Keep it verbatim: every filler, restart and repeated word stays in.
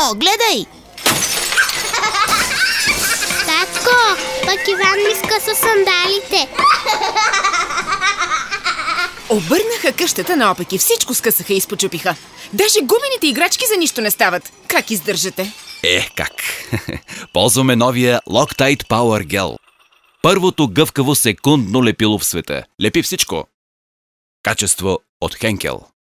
О, гледай! Татко, пък Иван ми скъса сандалите. Обърнаха къщата наопаки, всичко скъсаха и изпочупиха. Даже гумените играчки за нищо не стават. Как издържате? Е, как? Ползваме новия Loctite Power Gel. Първото гъвкаво секундно лепило в света. Лепи всичко. Качество от Хенкел.